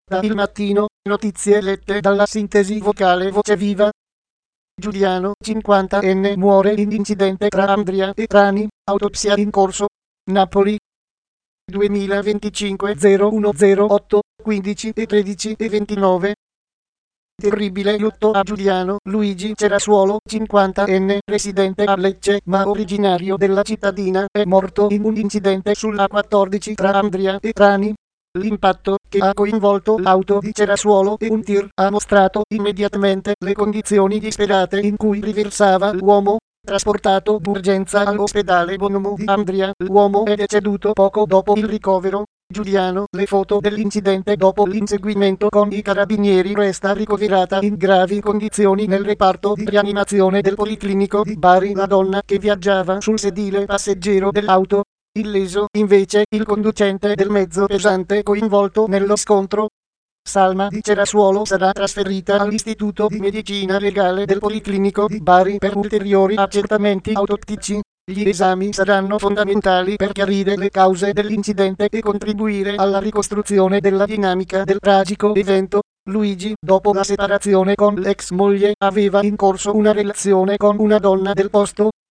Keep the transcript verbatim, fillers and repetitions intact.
Da Il Mattino, notizie lette dalla sintesi vocale Voce Viva. Giuliano, cinquantenne, muore in incidente tra Andria e Trani, autopsia in corso. Napoli. duemilaventicinque zero uno zero otto, quindici e tredici e ventinove. Terribile lutto a Giuliano Luigi Cerasuolo, cinquantenne, residente a Lecce ma originario della cittadina, è morto in un incidente sulla quattordici tra Andria e Trani. L'impatto, che ha coinvolto l'auto di Cerasuolo e un tir, ha mostrato immediatamente le condizioni disperate in cui riversava l'uomo. Trasportato d'urgenza all'ospedale Bonomo di Andria, l'uomo è deceduto poco dopo il ricovero. Giuliano, le foto dell'incidente dopo l'inseguimento con i carabinieri. Resta ricoverata in gravi condizioni nel reparto di rianimazione del Policlinico di Bari la donna che viaggiava sul sedile passeggero dell'auto. Illeso, invece, il conducente del mezzo pesante coinvolto nello scontro. Salma di Cerasuolo sarà trasferita all'Istituto di Medicina Legale del Policlinico di Bari per ulteriori accertamenti autoptici. Gli esami saranno fondamentali per chiarire le cause dell'incidente e contribuire alla ricostruzione della dinamica del tragico evento. Luigi, dopo la separazione con l'ex moglie, aveva in corso una relazione con una donna del posto.